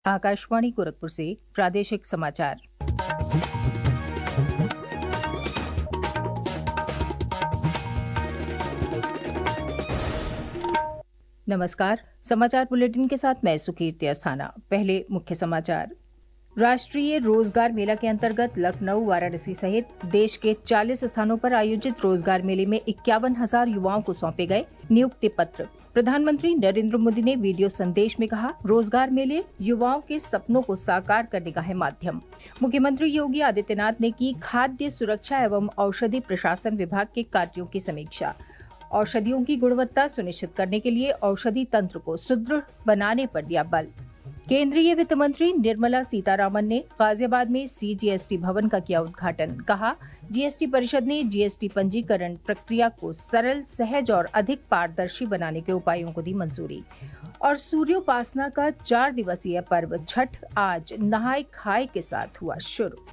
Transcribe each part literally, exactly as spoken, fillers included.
आकाशवाणी गोरखपुर से प्रादेशिक समाचार। नमस्कार। समाचार बुलेटिन के साथ मैं सुकीर्ति अस्थाना। पहले मुख्य समाचार। राष्ट्रीय रोजगार मेला के अंतर्गत लखनऊ, वाराणसी सहित देश के चालीस स्थानों पर आयोजित रोजगार मेले में इक्यावन हजार युवाओं को सौंपे गए नियुक्ति पत्र। प्रधानमंत्री नरेंद्र मोदी ने वीडियो संदेश में कहा, रोजगार मेले युवाओं के सपनों को साकार करने का है माध्यम। मुख्यमंत्री योगी आदित्यनाथ ने की खाद्य सुरक्षा एवं औषधि प्रशासन विभाग के कार्यों की समीक्षा। औषधियों की गुणवत्ता सुनिश्चित करने के लिए औषधि तंत्र को सुदृढ़ बनाने पर दिया बल। केंद्रीय वित्त मंत्री निर्मला सीतारामन ने गाजियाबाद में सीजीएसटी भवन का किया उद्घाटन। कहा, जीएसटी परिषद ने जीएसटी पंजीकरण प्रक्रिया को सरल, सहज और अधिक पारदर्शी बनाने के उपायों को दी मंजूरी। और सूर्योपासना का चार दिवसीय पर्व छठ आज नहाय खाए के साथ हुआ शुरू।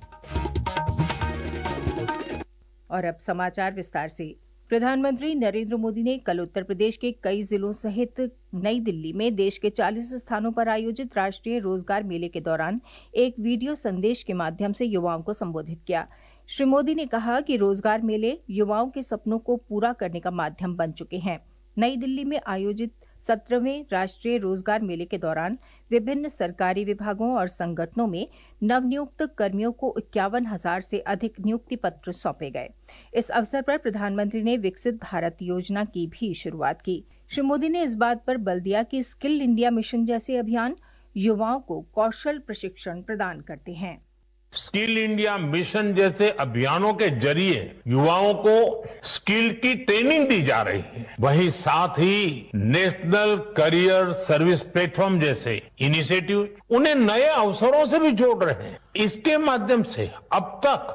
और अब समाचार विस्तार से। प्रधानमंत्री नरेंद्र मोदी ने कल उत्तर प्रदेश के कई जिलों सहित नई दिल्ली में देश के चालीस स्थानों पर आयोजित राष्ट्रीय रोजगार मेले के दौरान एक वीडियो संदेश के माध्यम से युवाओं को संबोधित किया। श्री मोदी ने कहा कि रोजगार मेले युवाओं के सपनों को पूरा करने का माध्यम बन चुके हैं। नई दिल्ली में आयोजित सत्रहवें राष्ट्रीय रोजगार मेले के दौरान विभिन्न सरकारी विभागों और संगठनों में नवनियुक्त कर्मियों को इक्यावन हजार से अधिक नियुक्ति पत्र सौंपे गए। इस अवसर पर प्रधानमंत्री ने विकसित भारत योजना की भी शुरुआत की। श्री मोदी ने इस बात पर बल दिया कि स्किल इंडिया मिशन जैसे अभियान युवाओं को कौशल प्रशिक्षण प्रदान करते हैं। स्किल इंडिया मिशन जैसे अभियानों के जरिए युवाओं को स्किल की ट्रेनिंग दी जा रही है। वहीं साथ ही नेशनल करियर सर्विस प्लेटफॉर्म जैसे इनिशिएटिव उन्हें नए अवसरों से भी जोड़ रहे हैं। इसके माध्यम से अब तक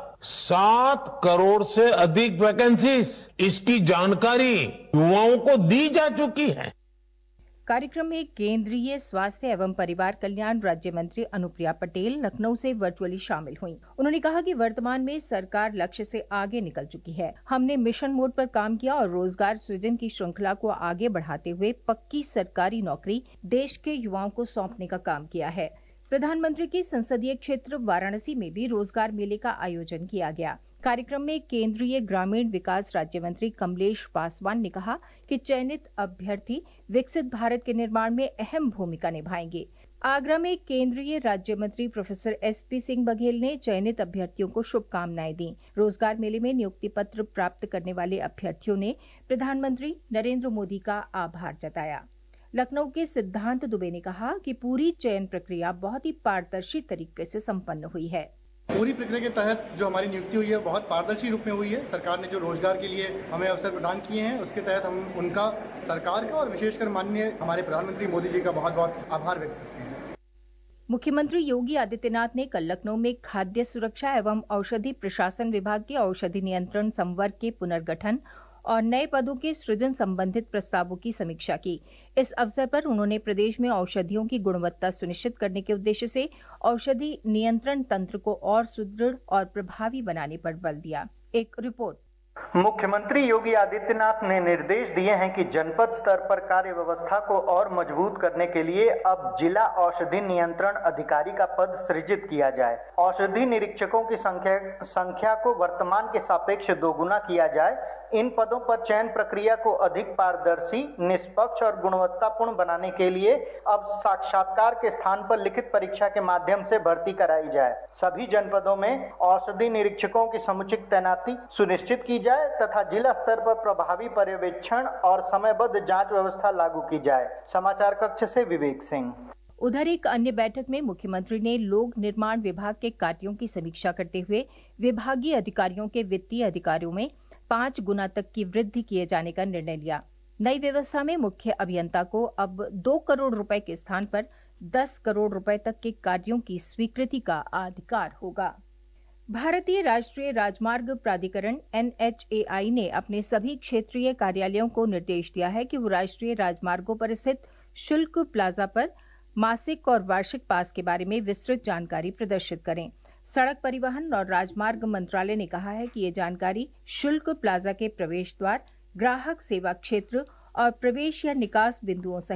सात करोड़ से अधिक वैकेंसीज, इसकी जानकारी युवाओं को दी जा चुकी है। कार्यक्रम में केंद्रीय स्वास्थ्य एवं परिवार कल्याण राज्य मंत्री अनुप्रिया पटेल लखनऊ से वर्चुअली शामिल हुईं। उन्होंने कहा कि वर्तमान में सरकार लक्ष्य से आगे निकल चुकी है। हमने मिशन मोड पर काम किया और रोजगार सृजन की श्रृंखला को आगे बढ़ाते हुए पक्की सरकारी नौकरी देश के युवाओं को सौंपने का काम किया है। प्रधानमंत्री के संसदीय क्षेत्र वाराणसी में भी रोजगार मेले का आयोजन किया गया। कार्यक्रम में केंद्रीय ग्रामीण विकास राज्य मंत्री कमलेश पासवान ने कहा कि चयनित अभ्यर्थी विकसित भारत के निर्माण में अहम भूमिका निभाएंगे। आगरा में केंद्रीय राज्य मंत्री professor S P Singh Baghel ने चयनित अभ्यर्थियों को शुभकामनाएं दी। रोजगार मेले में नियुक्ति पत्र प्राप्त करने वाले अभ्यर्थियों ने प्रधानमंत्री नरेंद्र मोदी का आभार जताया। लखनऊ के सिद्धांत दुबे ने कहा कि पूरी चयन प्रक्रिया बहुत ही पारदर्शी तरीके से संपन्न हुई है। पूरी प्रक्रिया के तहत जो हमारी नियुक्ति हुई है बहुत पारदर्शी रूप में हुई है। सरकार ने जो रोजगार के लिए हमें अवसर प्रदान किए हैं उसके तहत हम उनका, सरकार का और विशेषकर माननीय हमारे प्रधानमंत्री मोदी जी का बहुत बहुत आभार व्यक्त करते हैं। मुख्यमंत्री योगी आदित्यनाथ ने कल लखनऊ में खाद्य सुरक्षा एवं औषधि प्रशासन विभाग के औषधि नियंत्रण संवर्ग के पुनर्गठन और नए पदों के सृजन संबंधित प्रस्तावों की समीक्षा की। इस अवसर पर उन्होंने प्रदेश में औषधियों की गुणवत्ता सुनिश्चित करने के उद्देश्य से औषधि नियंत्रण तंत्र को और सुदृढ़ और प्रभावी बनाने पर बल दिया। एक रिपोर्ट। मुख्यमंत्री योगी आदित्यनाथ ने निर्देश दिए हैं कि जनपद स्तर पर कार्य व्यवस्था को और मजबूत करने के लिए अब जिला औषधि नियंत्रण अधिकारी का पद सृजित किया जाए। औषधि निरीक्षकों की संख्या संख्या को वर्तमान के सापेक्ष दोगुना किया जाए। इन पदों पर चयन प्रक्रिया को अधिक पारदर्शी, निष्पक्ष और गुणवत्तापूर्ण बनाने के लिए अब साक्षात्कार के स्थान पर लिखित परीक्षा के माध्यम से भर्ती कराई जाए। सभी जनपदों में औषधि निरीक्षकों की समुचित तैनाती सुनिश्चित की जाए तथा जिला स्तर पर प्रभावी पर्यवेक्षण और समयबद्ध जांच व्यवस्था लागू की जाए। समाचार कक्ष से विवेक सिंह। उधर एक अन्य बैठक में मुख्यमंत्री ने लोक निर्माण विभाग के कार्यों की समीक्षा करते हुए विभागीय अधिकारियों के वित्तीय अधिकारियों में पांच गुना तक की वृद्धि किए जाने का निर्णय लिया। नई व्यवस्था में मुख्य अभियंता को अब दो करोड़ रुपए के स्थान पर दस करोड़ रुपए तक के कार्यों की स्वीकृति का अधिकार होगा। भारतीय राष्ट्रीय राजमार्ग प्राधिकरण एन एच ए आई ने अपने सभी क्षेत्रीय कार्यालयों को निर्देश दिया है कि वो राष्ट्रीय राजमार्गों पर स्थित शुल्क प्लाजा पर मासिक और वार्षिक पास के बारे में विस्तृत जानकारी प्रदर्शित करें। सड़क परिवहन और राजमार्ग मंत्रालय ने कहा है कि ये जानकारी शुल्क प्लाजा के प्रवेश द्वार, ग्राहक सेवा क्षेत्र और प्रवेश या निकास बिंदुओं सहित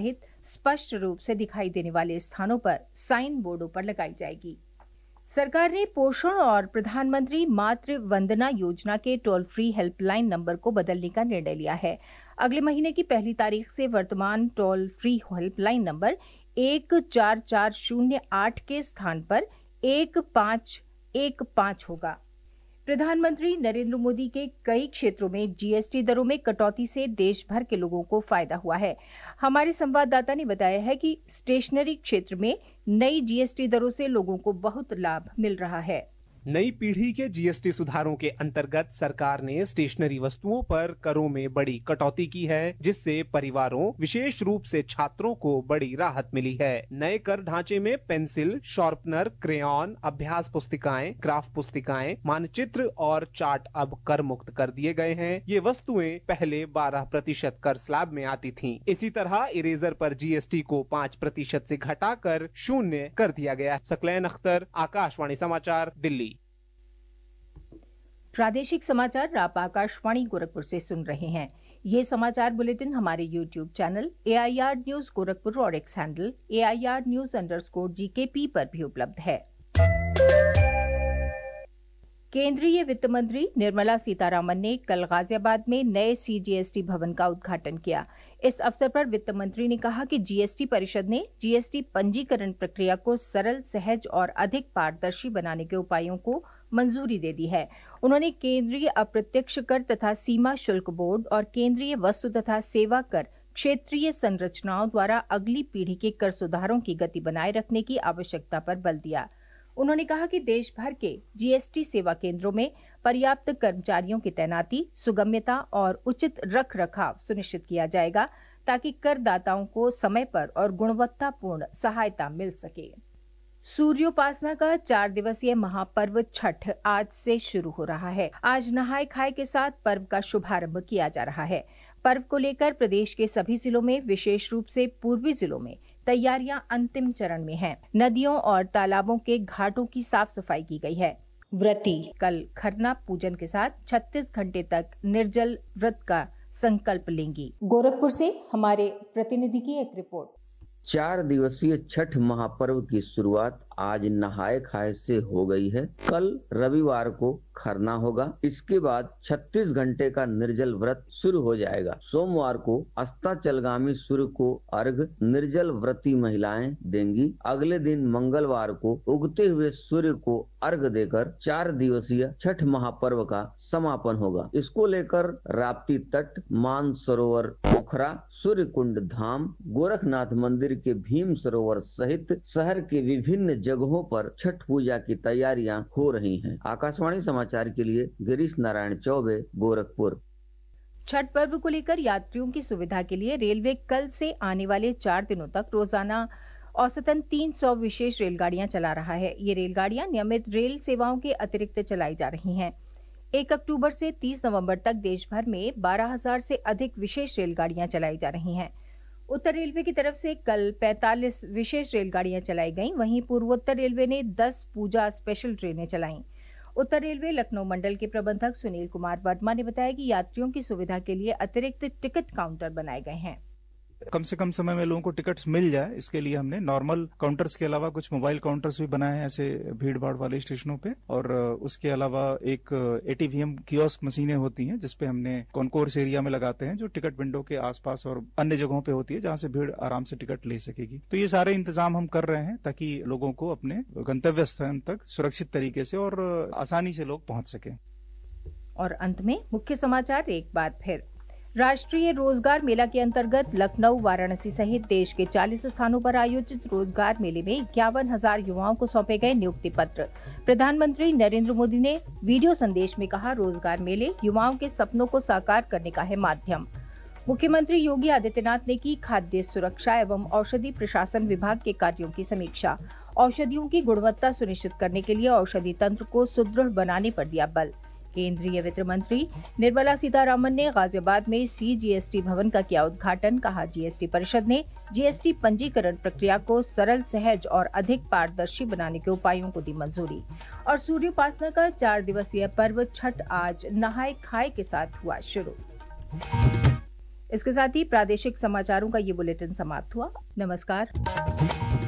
स्पष्ट रूप से दिखाई देने वाले स्थानों पर साइन बोर्डों पर लगाई जाएगी। सरकार ने पोषण और प्रधानमंत्री मातृ वंदना योजना के टोल फ्री हेल्पलाइन नंबर को बदलने का निर्णय लिया है। अगले महीने की पहली तारीख से वर्तमान टोल फ्री हेल्पलाइन नंबर एक चार चार शून्य आठ के स्थान पर एक पाँच एक पाँच होगा। प्रधानमंत्री नरेंद्र मोदी के कई क्षेत्रों में जीएसटी दरों में कटौती से देश भर के लोगों को फायदा हुआ है। हमारे संवाददाता ने बताया है कि स्टेशनरी क्षेत्र में नई जीएसटी दरों से लोगों को बहुत लाभ मिल रहा है। नई पीढ़ी के जीएसटी सुधारों के अंतर्गत सरकार ने स्टेशनरी वस्तुओं पर करों में बड़ी कटौती की है, जिससे परिवारों विशेष रूप से छात्रों को बड़ी राहत मिली है। नए कर ढांचे में पेंसिल, शार्पनर, क्रेयॉन, अभ्यास पुस्तिकाएं, ग्राफ पुस्तिकाएं, मानचित्र और चार्ट अब कर मुक्त कर दिए गए हैं। ये वस्तुएं पहले बारह प्रतिशत कर स्लैब में आती थीं। इसी तरह इरेजर पर जीएसटी को पाँच प्रतिशत से घटाकर शून्य कर दिया गया। सकलैन अख्तर, आकाशवाणी समाचार, दिल्ली। प्रादेशिक समाचार आप आकाशवाणी गोरखपुर से सुन रहे हैं। ये समाचार बुलेटिन हमारे YouTube channel AIR news Gorakhpur और X handle AIR news underscore GKP पर भी उपलब्ध है। केंद्रीय वित्त मंत्री निर्मला सीतारामन ने कल गाजियाबाद में नए सीजीएसटी भवन का उद्घाटन किया। इस अवसर पर वित्त मंत्री ने कहा कि जीएसटी परिषद ने जीएसटी पंजीकरण प्रक्रिया को सरल, सहज और अधिक पारदर्शी बनाने के उपायों को मंजूरी दे दी है। उन्होंने केंद्रीय अप्रत्यक्ष कर तथा सीमा शुल्क बोर्ड और केंद्रीय वस्तु तथा सेवा कर क्षेत्रीय संरचनाओं द्वारा अगली पीढ़ी के कर सुधारों की गति बनाए रखने की आवश्यकता पर बल दिया। उन्होंने कहा कि देश भर के जीएसटी सेवा केंद्रों में पर्याप्त कर्मचारियों की तैनाती, सुगम्यता और उचित रख रखाव सुनिश्चित किया जाएगा ताकि करदाताओं को समय पर और गुणवत्तापूर्ण सहायता मिल सके। सूर्योपासना का चार दिवसीय महापर्व छठ आज से शुरू हो रहा है। आज नहाय खाए के साथ पर्व का शुभारंभ किया जा रहा है। पर्व को लेकर प्रदेश के सभी जिलों में, विशेष रूप से पूर्वी जिलों में तैयारियां अंतिम चरण में हैं। नदियों और तालाबों के घाटों की साफ सफाई की गई है। व्रती कल खरना पूजन के साथ छत्तीस घंटे तक निर्जल व्रत का संकल्प लेंगी। गोरखपुर से हमारे प्रतिनिधि की एक रिपोर्ट। चार दिवसीय छठ महापर्व की शुरुआत आज नहाय खाए से हो गई है। कल रविवार को खरना होगा। इसके बाद छत्तीस घंटे का निर्जल व्रत शुरू हो जाएगा। सोमवार को अस्ताचलगामी सूर्य को अर्घ निर्जल व्रती महिलाएं देंगी। अगले दिन मंगलवार को उगते हुए सूर्य को अर्घ देकर चार दिवसीय छठ महापर्व का समापन होगा। इसको लेकर राप्ती तट, मानसरोवर, पोखरा, सूर्य कुंड धाम, गोरखनाथ मंदिर के भीम सरोवर सहित शहर के विभिन्न जगहों पर छठ पूजा की तैयारियां हो रही हैं। आकाशवाणी समाचार के लिए गिरीश नारायण चौबे, गोरखपुर। छठ पर्व को लेकर यात्रियों की सुविधा के लिए रेलवे कल से आने वाले चार दिनों तक रोजाना औसतन तीन सौ विशेष रेलगाड़ियां चला रहा है। ये रेलगाड़ियां नियमित रेल सेवाओं के अतिरिक्त चलाई जा रही हैं। एक अक्टूबर से तीस नवंबर तक देश भर में बारह हजार से अधिक विशेष रेलगाड़ियां चलाई जा रही हैं। उत्तर रेलवे की तरफ से कल पैंतालीस विशेष रेलगाड़ियां चलाई गईं। वहीं पूर्वोत्तर रेलवे ने दस पूजा स्पेशल ट्रेनें चलाईं। उत्तर रेलवे लखनऊ मंडल के प्रबंधक सुनील कुमार वर्मा ने बताया कि यात्रियों की सुविधा के लिए अतिरिक्त टिकट काउंटर बनाए गए हैं। कम से कम समय में लोगों को टिकट्स मिल जाए, इसके लिए हमने नॉर्मल काउंटर्स के अलावा कुछ मोबाइल काउंटर्स भी बनाए हैं ऐसे भीड़ भाड़ वाले स्टेशनों पे। और उसके अलावा एक एटीवीएम कियोस्क मशीनें होती हैं जिसपे हमने कॉन्कोर्स एरिया में लगाते हैं, जो टिकट विंडो के आसपास और अन्य जगहों पे होती है जहां से भीड़ आराम से टिकट ले सकेगी। तो ये सारे इंतजाम हम कर रहे हैं ताकि लोगों को अपने गंतव्य स्थान तक सुरक्षित तरीके से और आसानी से लोग पहुंच सके। और अंत में मुख्य समाचार एक बार फिर। राष्ट्रीय रोजगार मेला के अंतर्गत लखनऊ, वाराणसी सहित देश के चालीस स्थानों पर आयोजित रोजगार मेले में इक्यावन हजार युवाओं को सौंपे गए नियुक्ति पत्र। प्रधानमंत्री नरेंद्र मोदी ने वीडियो संदेश में कहा, रोजगार मेले युवाओं के सपनों को साकार करने का है माध्यम। मुख्यमंत्री योगी आदित्यनाथ ने की खाद्य सुरक्षा एवं औषधि प्रशासन विभाग के कार्यों की समीक्षा। औषधियों की गुणवत्ता सुनिश्चित करने के लिए औषधि तंत्र को सुदृढ़ बनाने पर दिया बल। केंद्रीय वित्त मंत्री निर्मला सीतारामन ने गाजियाबाद में सीजीएसटी भवन का किया उद्घाटन। कहा, जीएसटी परिषद ने जीएसटी पंजीकरण प्रक्रिया को सरल, सहज और अधिक पारदर्शी बनाने के उपायों को दी मंजूरी। और सूर्योपासना का चार दिवसीय पर्व छठ आज नहाय खाए के साथ हुआ शुरू। इसके साथ ही प्रादेशिक समाचारों का ये बुलेटिन समाप्त हुआ। नमस्कार।